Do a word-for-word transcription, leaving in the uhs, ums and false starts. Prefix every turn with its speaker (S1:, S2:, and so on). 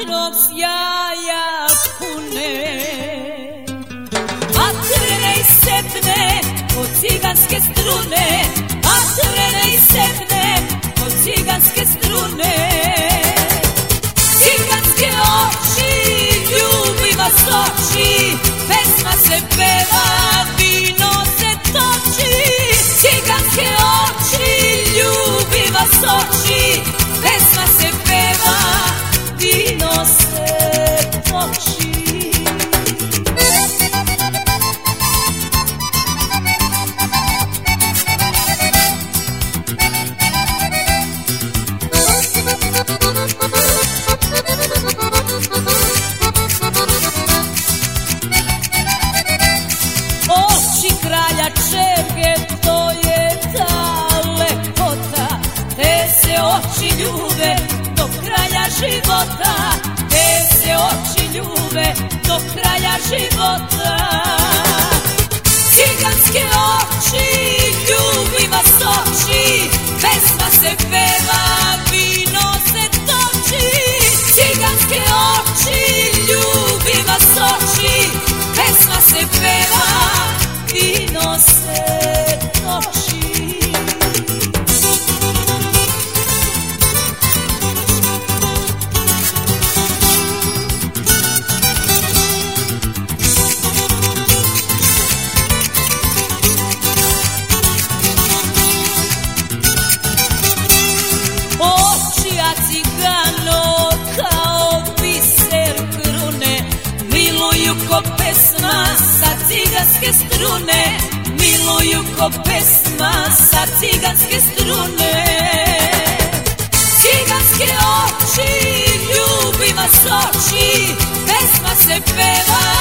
S1: vatrenog sjaja pune. Vatrene i sepne od ciganske strune, vatrene i sepne od ciganske strune. Ciganske oči, ljubi vas oči, pesma se peva, vino se toči. Ciganske oči, ljubi vas oči, pesma se peva, vino se toči. Oči kralja Čerge, to je ta lepota, te se oči ljube do kraja života, te se oči ljube do kraja života. Ciganske oči, ljubi vas oči, pesma se peva, vino se toči. Ciganske oči, ljubi vas oči, pesma se peva, vino se toči. Oči a cigano kao biser krune, miluju ko pesma sa ciganske strune, miluju ko pesma sa ciganske strune. Ciganske oči, ljubi vas oči, pesma se peva,